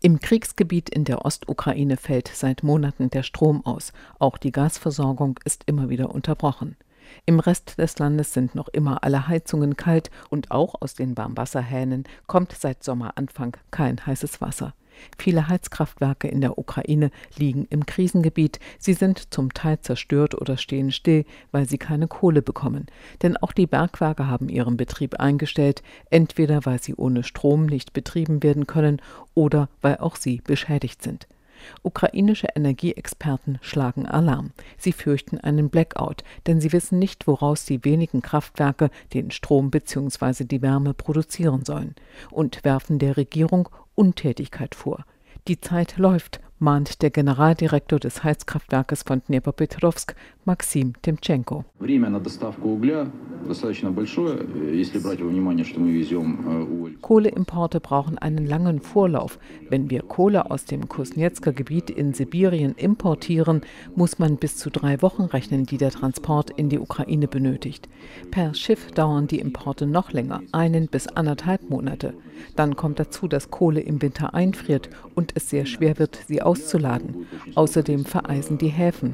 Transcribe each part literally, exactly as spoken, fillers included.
Im Kriegsgebiet in der Ostukraine fällt seit Monaten der Strom aus. Auch die Gasversorgung ist immer wieder unterbrochen. Im Rest des Landes sind noch immer alle Heizungen kalt und auch aus den Warmwasserhähnen kommt seit Sommeranfang kein heißes Wasser. Viele Heizkraftwerke in der Ukraine liegen im Krisengebiet. Sie sind zum Teil zerstört oder stehen still, weil sie keine Kohle bekommen. Denn auch die Bergwerke haben ihren Betrieb eingestellt, entweder weil sie ohne Strom nicht betrieben werden können oder weil auch sie beschädigt sind. Ukrainische Energieexperten schlagen Alarm. Sie fürchten einen Blackout, denn sie wissen nicht, woraus die wenigen Kraftwerke den Strom bzw. die Wärme produzieren sollen und werfen der Regierung Untätigkeit vor. Die Zeit läuft, mahnt der Generaldirektor des Heizkraftwerkes von Dnepropetrovsk, Maxim Timtschenko. Kohleimporte brauchen einen langen Vorlauf. Wenn wir Kohle aus dem Kusnezker Gebiet in Sibirien importieren, muss man bis zu drei Wochen rechnen, die der Transport in die Ukraine benötigt. Per Schiff dauern die Importe noch länger, einen bis anderthalb Monate. Dann kommt dazu, dass Kohle im Winter einfriert und es sehr schwer wird, sie auszuladen. Außerdem vereisen die Häfen.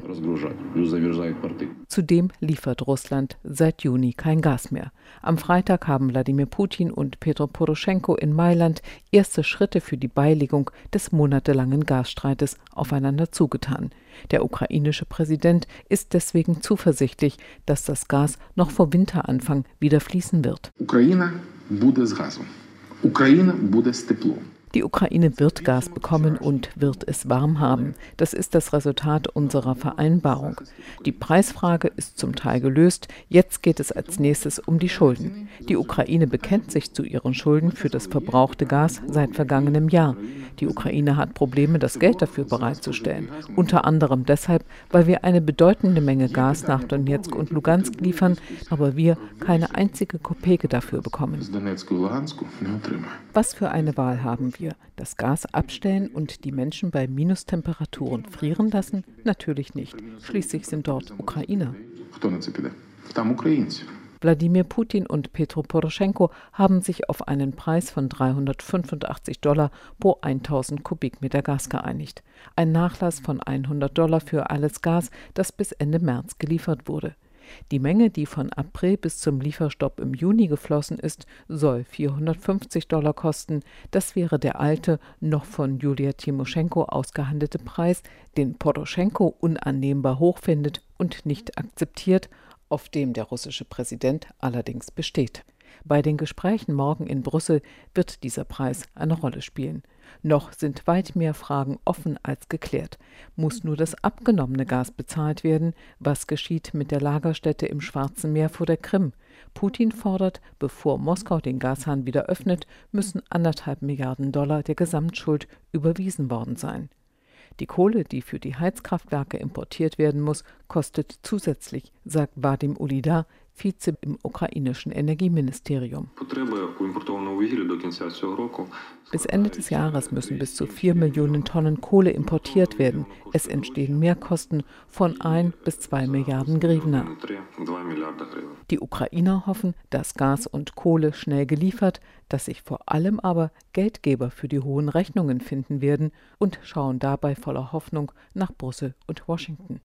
Zudem liefert Russland seit Juni kein Gas mehr. Am Freitag haben Wladimir Putin und Petro Poroschenko in Mailand erste Schritte für die Beilegung des monatelangen Gasstreites aufeinander zugetan. Der ukrainische Präsident ist deswegen zuversichtlich, dass das Gas noch vor Winteranfang wieder fließen wird. Ukraine буде з газом. Україна буде з теплом. Die Ukraine wird Gas bekommen und wird es warm haben. Das ist das Resultat unserer Vereinbarung. Die Preisfrage ist zum Teil gelöst. Jetzt geht es als nächstes um die Schulden. Die Ukraine bekennt sich zu ihren Schulden für das verbrauchte Gas seit vergangenem Jahr. Die Ukraine hat Probleme, das Geld dafür bereitzustellen. Unter anderem deshalb, weil wir eine bedeutende Menge Gas nach Donezk und Lugansk liefern, aber wir keine einzige Kopeke dafür bekommen. Was für eine Wahl haben wir? Das Gas abstellen und die Menschen bei Minustemperaturen frieren lassen? Natürlich nicht. Schließlich sind dort Ukrainer. Wladimir Putin und Petro Poroschenko haben sich auf einen Preis von dreihundertfünfundachtzig Dollar pro tausend Kubikmeter Gas geeinigt. Ein Nachlass von hundert Dollar für alles Gas, das bis Ende März geliefert wurde. Die Menge, die von April bis zum Lieferstopp im Juni geflossen ist, soll vierhundertfünfzig Dollar kosten. Das wäre der alte, noch von Julia Timoschenko ausgehandelte Preis, den Poroschenko unannehmbar hoch findet und nicht akzeptiert, auf dem der russische Präsident allerdings besteht. Bei den Gesprächen morgen in Brüssel wird dieser Preis eine Rolle spielen. Noch sind weit mehr Fragen offen als geklärt. Muss nur das abgenommene Gas bezahlt werden? Was geschieht mit der Lagerstätte im Schwarzen Meer vor der Krim? Putin fordert, bevor Moskau den Gashahn wieder öffnet, müssen anderthalb Milliarden Dollar der Gesamtschuld überwiesen worden sein. Die Kohle, die für die Heizkraftwerke importiert werden muss, kostet zusätzlich, sagt Vadim Ulida, Vize im ukrainischen Energieministerium. Bis Ende des Jahres müssen bis zu vier Millionen Tonnen Kohle importiert werden. Es entstehen Mehrkosten von ein bis zwei Milliarden Hryvnia. Die Ukrainer hoffen, dass Gas und Kohle schnell geliefert, dass sich vor allem aber Geldgeber für die hohen Rechnungen finden werden und schauen dabei voller Hoffnung nach Brüssel und Washington.